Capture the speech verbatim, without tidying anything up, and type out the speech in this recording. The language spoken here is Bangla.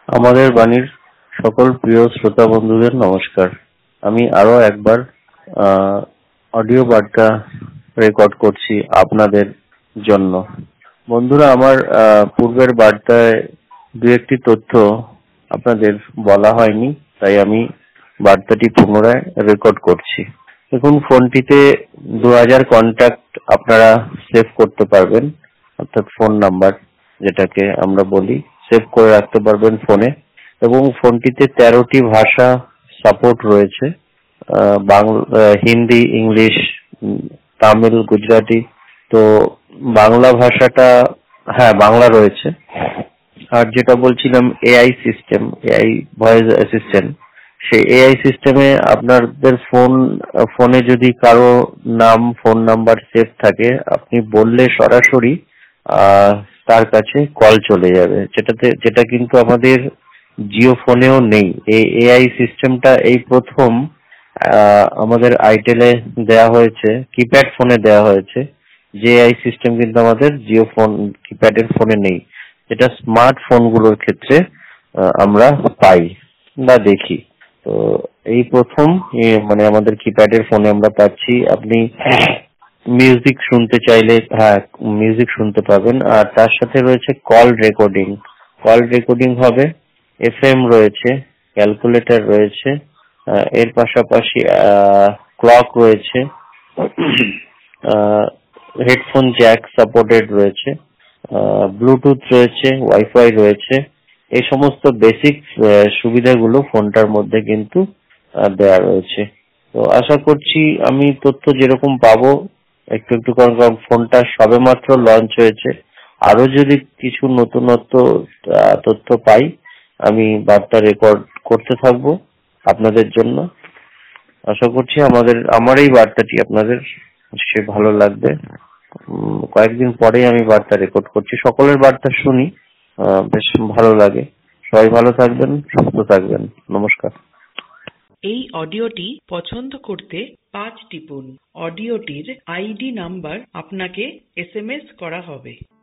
আমাদের বাণীর সকল প্রিয় শ্রোতা বন্ধুদের নমস্কার। আমি আরো একবার অডিও বার্তা রেকর্ড করছি আপনাদের জন্য। বন্ধুরা, আমার পূর্বের বার্তায় দু একটি তথ্য আপনাদের বলা হয়নি, তাই আমি বার্তাটি পুনরায় রেকর্ড করছি। দেখুন, ফোনটিতে দু হাজার কন্ট্যাক্ট আপনারা সেভ করতে পারবেন, অর্থাৎ ফোন নাম্বার যেটাকে আমরা বলি, সেভ করে রাখতে পারবেন ফোনে। এবং ফোনটিতে তেরোটি ভাষা সাপোর্ট রয়েছে, বাংলা, হিন্দি, ইংলিশ, তামিল, গুজরাটি। তো বাংলা ভাষাটা, হ্যাঁ বাংলা রয়েছে। আর যেটা বলছিলাম AI system, AI voice assistant, সেই এআই সিস্টেমে আপনাদের ফোন ফোনে যদি কারো নাম, ফোন নাম্বার সেভ থাকে, আপনি বললে সরাসরি আহ তার কাছে কল চলে যাবে, যেটাতে যেটা কিন্তু আমাদের জিও ফোনেও নেই। এই এআই সিস্টেমটা এই প্রথম আহ আমাদের আইটেলে দেয়া হয়েছে, কিপ্যাড ফোনে দেয়া হয়েছে। যে এআই সিস্টেম কিন্তু আমাদের জিও ফোন কিপ্যাডের ফোনে নেই, যেটা স্মার্ট ফোনগুলোর ক্ষেত্রে আমরা পাই বা দেখি। তো এই প্রথম মানে আমাদের কিপ্যাডের ফোনে আমরা পাচ্ছি। আপনি মিউজিক শুনতে চাইলে হ্যাঁ মিউজিক শুনতে পাবেন। আর তার সাথে রয়েছে কল রেকর্ডিং। কল রেকর্ডিং হবে, এফএম রয়েছে, ক্যালকুলেটর রয়েছে, এর পাশাপাশি ক্লক রয়েছে, হেডফোন জ্যাক সাপোর্টেড রয়েছে, ব্লুটুথ রয়েছে, ওয়াইফাই রয়েছে। এই সমস্ত বেসিক সুবিধাগুলো ফোনটার মধ্যে কিন্তু দেয়া রয়েছে। তো আশা করছি আমি তথ্য যেরকম পাবো একটু একটু করে, কারণ ফোনটা সবেমাত্র লঞ্চ হয়েছে। আরো যদি কিছু নতুনত্ব তথ্য পাই, আমি বার্তা রেকর্ড করতে থাকবো আপনাদের জন্য। আশা করছি আমাদের আমার এই বার্তাটি আপনাদের সে ভালো লাগবে। কয়েকদিন পরেই আমি বার্তা রেকর্ড করছি, সকলের বার্তা শুনি, বেশ ভালো লাগে। সবাই ভালো থাকবেন, সুস্থ থাকবেন। নমস্কার। এই অডিওটি পছন্দ করতে পাঁচ টিপুন। অডিওটির আইডি নাম্বার আপনাকে এসএমএস করা হবে।